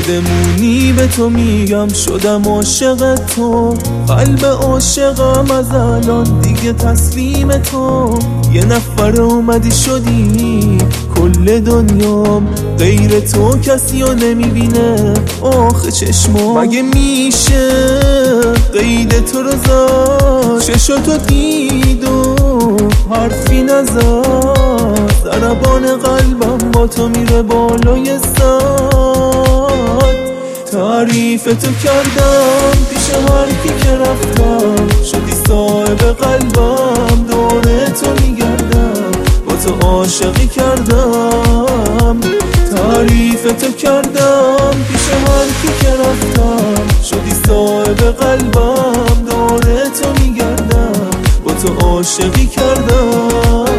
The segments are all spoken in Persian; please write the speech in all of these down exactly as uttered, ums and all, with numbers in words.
خودمونی به تو میگم شدم عاشق تو، قلب عاشقم از الان دیگه تسلیم تو. یه نفر اومدی شدی کل دنیام، غیر تو کسی رو نمیبینه آخه چشمام. مگه میشه قید تو رو زد، چشاتو دید و حرفی نزد، ضربان قلبم با تو میره بالای صد. تعریف تو کردم پیش هر کی که رفتم، شدی صاحب قلبم دور تو میگردم، با تو عاشقی کردم. تعریف تو کردم پیش هر کی که رفتم، شدی صاحب قلبم دور تو میگردم، با تو عاشقی کردم.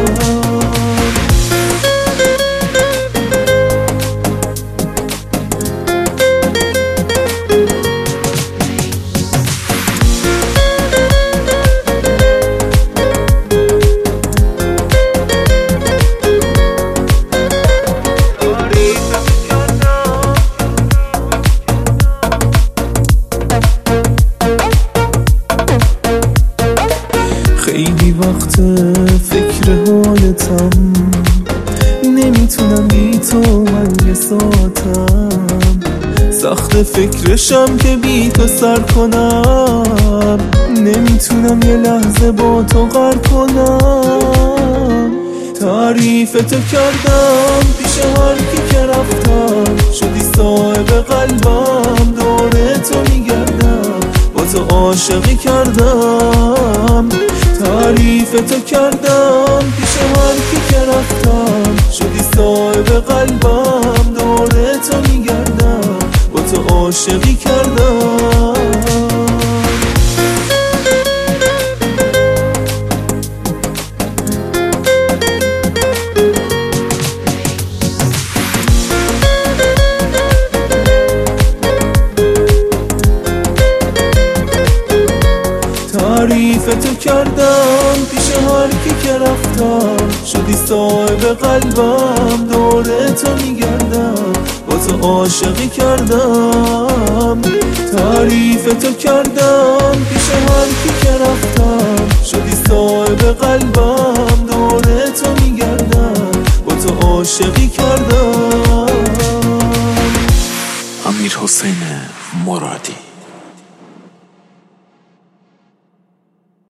خیلی وقت فکر حالتم، نمیتونم بی تو من یه ساعتم، سخت فکرشم که بی تو سر کنم، نمیتونم یه لحظه با تو غر کنم. تعریف تو کردم پیش هر کی که رفتم، شدی صاحب قلبم دور تو میگردم، با تو عاشقی کردم. تعریف تو کردم پیش هر کی که رفتم، شدی صاحب قلبم دور تو میگردم، با تو عاشقی کردم. تعریف تو کردم پیش هر کی که رفتم، شدی صاحب قلبم دور تو میگردم، با تو عاشقی کردم. تعریف تو کردم پیش هر کی که رفتم، شدی صاحب قلبم دور تو میگردم، با تو عاشقی کردم. امیرحسین مرادی.